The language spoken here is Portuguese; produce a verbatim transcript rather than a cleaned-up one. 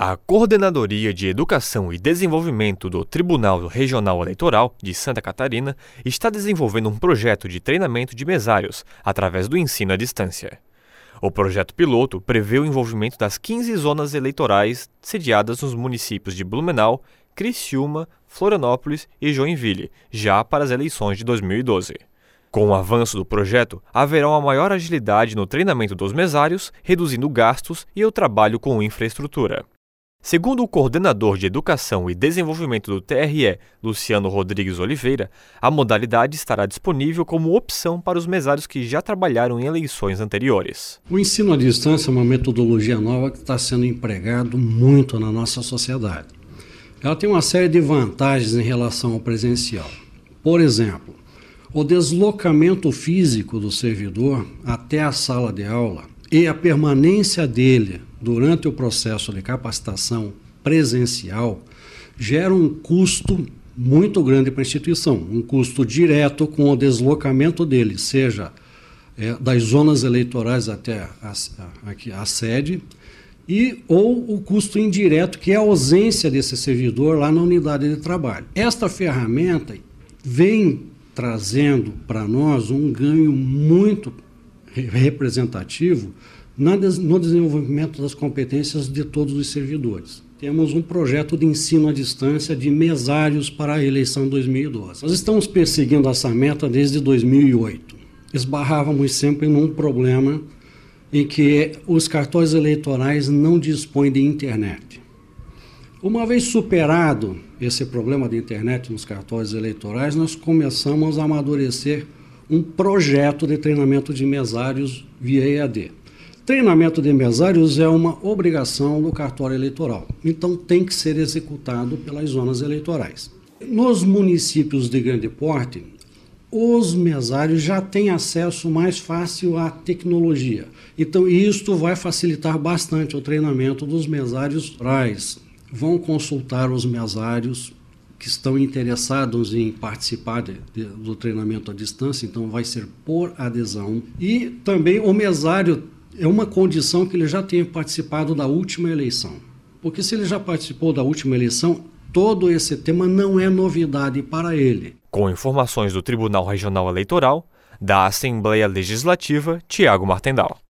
A Coordenadoria de Educação e Desenvolvimento do Tribunal Regional Eleitoral de Santa Catarina está desenvolvendo um projeto de treinamento de mesários através do ensino à distância. O projeto piloto prevê o envolvimento das quinze zonas eleitorais sediadas nos municípios de Blumenau, Criciúma, Florianópolis e Joinville, já para as eleições de dois mil e doze. Com o avanço do projeto, haverá uma maior agilidade no treinamento dos mesários, reduzindo gastos e o trabalho com infraestrutura. Segundo o coordenador de Educação e Desenvolvimento do T R E, Luciano Rodrigues Oliveira, a modalidade estará disponível como opção para os mesários que já trabalharam em eleições anteriores. O ensino à distância é uma metodologia nova que está sendo empregado muito na nossa sociedade. Ela tem uma série de vantagens em relação ao presencial. Por exemplo, o deslocamento físico do servidor até a sala de aula e a permanência dele durante o processo de capacitação presencial gera um custo muito grande para a instituição, um custo direto com o deslocamento dele, seja é, das zonas eleitorais até a, a, a sede, e ou o custo indireto, que é a ausência desse servidor lá na unidade de trabalho. Esta ferramenta vem trazendo para nós um ganho muito representativo no desenvolvimento das competências de todos os servidores. Temos um projeto de ensino à distância de mesários para a eleição dois mil e doze. Nós estamos perseguindo essa meta desde dois mil e oito. Esbarrávamos sempre num problema em que os cartórios eleitorais não dispõem de internet. Uma vez superado esse problema de internet nos cartórios eleitorais, nós começamos a amadurecer um projeto de treinamento de mesários via E A D. Treinamento de mesários é uma obrigação do cartório eleitoral, então tem que ser executado pelas zonas eleitorais. Nos municípios de grande porte, os mesários já têm acesso mais fácil à tecnologia, então isto vai facilitar bastante o treinamento dos mesários rurais. Vão consultar os mesários que estão interessados em participar de, de, do treinamento à distância, então vai ser por adesão. E também o mesário é uma condição que ele já tenha participado da última eleição, porque se ele já participou da última eleição, todo esse tema não é novidade para ele. Com informações do Tribunal Regional Eleitoral, da Assembleia Legislativa, Tiago Martendal.